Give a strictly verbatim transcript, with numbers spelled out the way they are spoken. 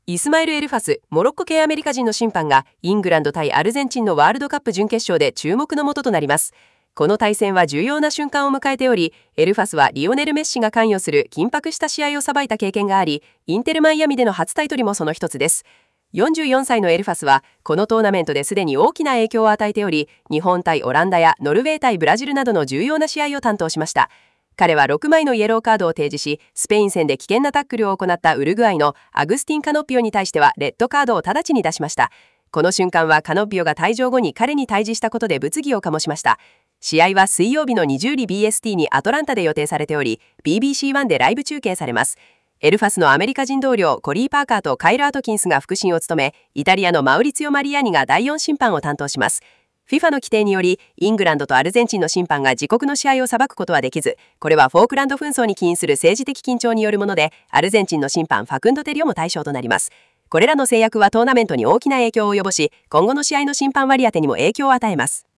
イスマエル・エルファス、モロッコ系アメリカ人の審判がイングランド対アルゼンチンのワールドカップ準決勝で注目の的となります。この対戦は重要な瞬間を迎えており、エルファスはリオネル・メッシが関与する緊迫した試合をさばいた経験があり、インテルマイアミでの初タイトルもその一つです。よんじゅうよんさいのエルファスはこのトーナメントですでに大きな影響を与えており、日本対オランダやノルウェー対ブラジルなどの重要な試合を担当しました。彼はろくまいのイエローカードを提示し、スペイン戦で危険なタックルを行ったウルグアイのアグスティン・カノッピオに対してはレッドカードを直ちに出しました。この瞬間はカノッピオが退場後に彼に対峙したことで物議を醸しました。試合は水曜日のにじゅうじ ビーエスティー にアトランタで予定されており、ビービーシーワン でライブ中継されます。エルファスのアメリカ人同僚コリー・パーカーとカイル・アトキンスが副審を務め、イタリアのマウリツィオ・マリアーニがだいよん審判を担当します。フィファ の規定により、イングランドとアルゼンチンの審判が自国の試合を裁くことはできず、これはフォークランド紛争に起因する政治的緊張によるもので、アルゼンチンの審判ファクンド・テリオも対象となります。これらの制約はトーナメントに大きな影響を及ぼし、今後の試合の審判割り当てにも影響を与えます。